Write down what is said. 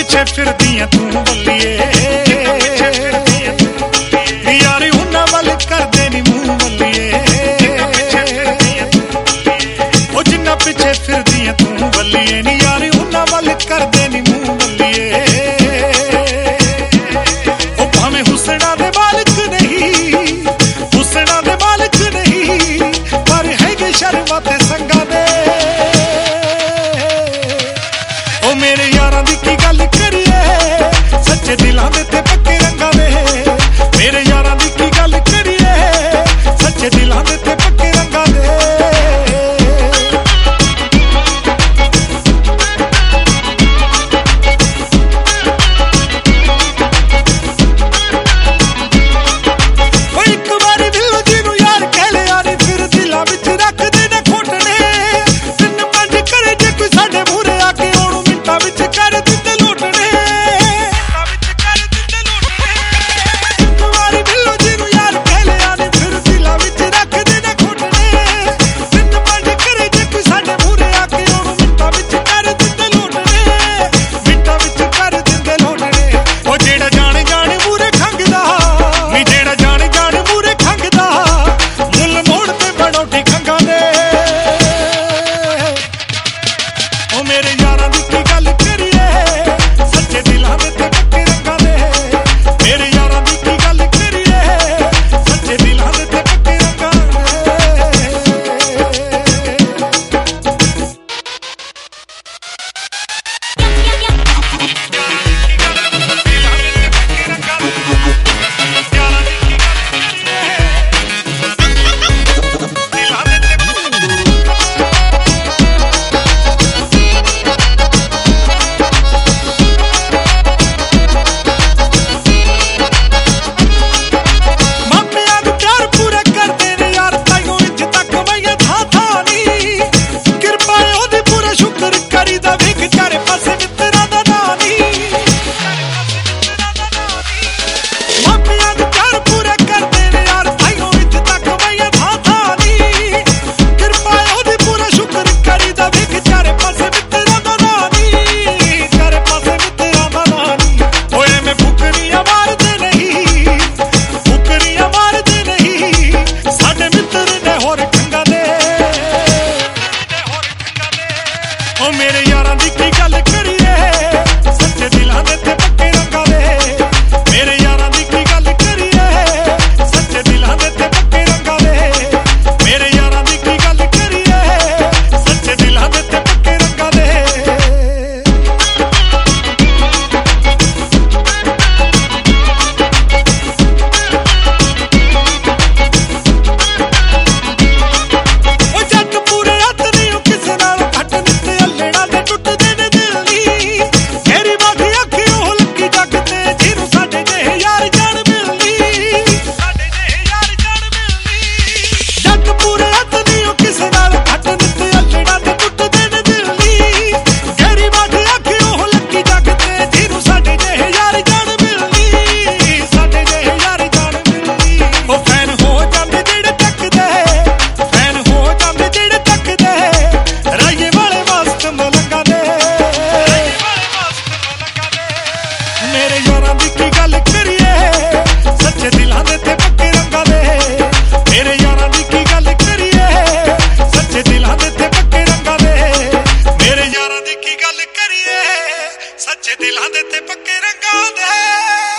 ਪਿੱਛੇ ਫਿਰਦੀ ਐ ਤੂੰ ਬੱਲੀਏ ਯਾਰੀ ਉਹਨਾਂ ਵੱਲ ਕਰਦੇ ਨੀ ਮੂੰਹ ਬੱਲੀਏ ਉਹ ਜਿੰਨਾ ਪਿੱਛੇ ਫਿਰਦੀ ਐ ਤੂੰ ਬੱਲੀਏ ਨੀ ਯਾਰੀ ਉਹਨਾਂ ਵੱਲ ਕਰਦੇ ਨੀ ਮੂੰਹ ਬੱਲੀਏ ਉਹ ਭਾਵੇਂ ਹੁਸਨਾ ਦੇ ਮਾਲਕ ਨਹੀਂ ਹੁਸਨਾ ਦੇ ਮਾਲਕ ਨਹੀਂ ਪਰ ਹੈਗੇ ਸ਼ਰਮਾਂ ਤੇ ਸੰਗਾਂ ਦੇ ਉਹ ਮੇਰੇ ਯਾਰਾਂ ਦੀ ਕੀ ਗੱਲ ਕਰੀਏ ਸੱਚੇ ਦਿਲਾਂ ਦੇ ਤੇ ਪੱਕੇ ਰੰਗਾਂ ਦੇ ਮੇਰੇ ਯਾਰਾਂ ਦੀ ਕੀ ਗੱਲ ਕਰੀਏ ਸੱਚੇ ਦਿਲਾਂ ਦੇ ਤੇ ਪੱਕੇ ਰੰਗਾਂ ਦੇ ਮੇਰੇ ਯਾਰਾਂ ਦੀ ਕੀ ਗੱਲ ਕਰੀਏ ਸੱਚੇ ਦਿਲਾਂ ਦੇ ਤੇ ਪੱਕੇ ਰੰਗਾਂ ਦੇ ਮੇਰੇ ਯਾਰਾਂ ਦੀ ਕੀ ਗੱਲ ਕਰੀਏ ਸੱਚੇ ਦਿਲਾਂ ਦੇ ਤੇ ਪੱਕੇ ਰੰਗਾਂ ਦੇ ਮੇਰੇ ਯਾਰਾਂ ਦੀ ਕੀ ਗੱਲ ਕਰੀਏ ਸੱਚੇ ਦਿਲਾਂ ਦੇ ਤੇ ਪੱਕੇ ਰੰਗਾਂ ਦੇ ਮੇਰੇ ਯਾਰਾਂ ਦੀ ਕੀ ਗੱਲ ਕਰੀਏ ਸੱਚੇ ਦਿਲਾਂ ਦੇ ਤੇ ਪੱਕੇ ਰੰਗਾਂ ਦੇ ਮੇਰੇ ਯਾਰਾਂ ਦੀ ਕੀ ਗੱਲ ਕਰੀਏ ਸੱਚੇ ਦਿਲਾਂ ਦੇ ਤੇ ਪੱਕੇ ਰੰਗਾਂ ਦੇ ਮੇਰੇ ਯਾਰਾਂ ਦੀ ਕੀ ਗੱਲ ਕਰੀਏ ਸੱਚੇ ਦਿਲਾਂ ਦੇ ਤੇ ਪੱਕੇ ਰੰਗਾਂ ਦੇ